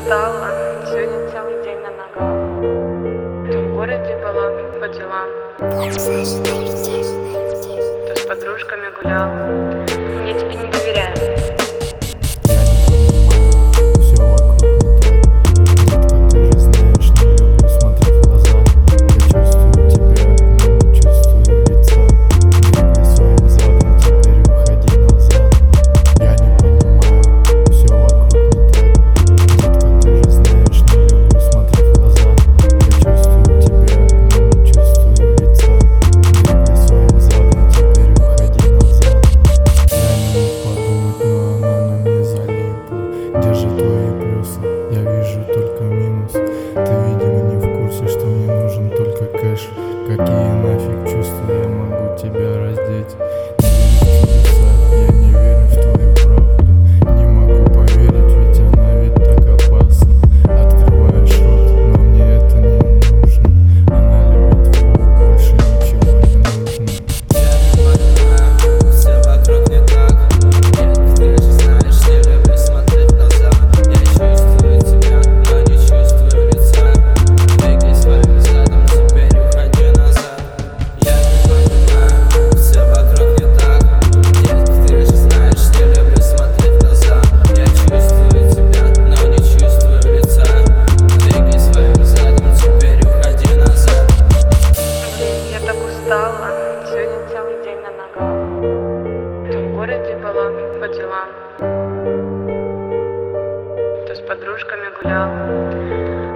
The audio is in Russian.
устала, сегодня целый день на ногах. То в городе была по делам, то с подружками гулял. Я тебе не доверяю. Все вокруг не так. Детка, ты же знаешь, не люблю смотреть в глаза. Я чувствую тебя, но не чувствую лица. Двигай своим задом, теперь уходи назад. Я не понимаю, все вокруг не так. Детка, ты же знаешь, не люблю смотреть в глаза. Я чувствую тебя, но не чувствую лица. Двигай своим задом, теперь уходи назад. Я не мог подумать, но она на мне залипла. Где же твои плюсы? Я вижу только минус. Ты, видимо, не в курсе, что мне нужен только кэш. Какие нафиг чувства, я могу тебя раздеть. Не верю в чудеса, я не верю в твою правду. Не могу поверить, ведь она ведь так опасна. Открываешь рот, но мне это не нужно. Она любит фол, больше ничего не нужно. Я не понимаю, все вокруг не так. Ты же знаешь, не люблю смотреть в глаза. Я чувствую тебя, но не чувствую лица. Двигай своим задом, теперь уходи назад. Я не понимаю, все вокруг не так. Ты же знаешь, не люблю смотреть в глаза. Я чувствую тебя, но не чувствую лица. Двигай своим задом, теперь уходи назад. Я так устала, сегодня целый день на ногах. То в городе была по делам, то с подружками гулял.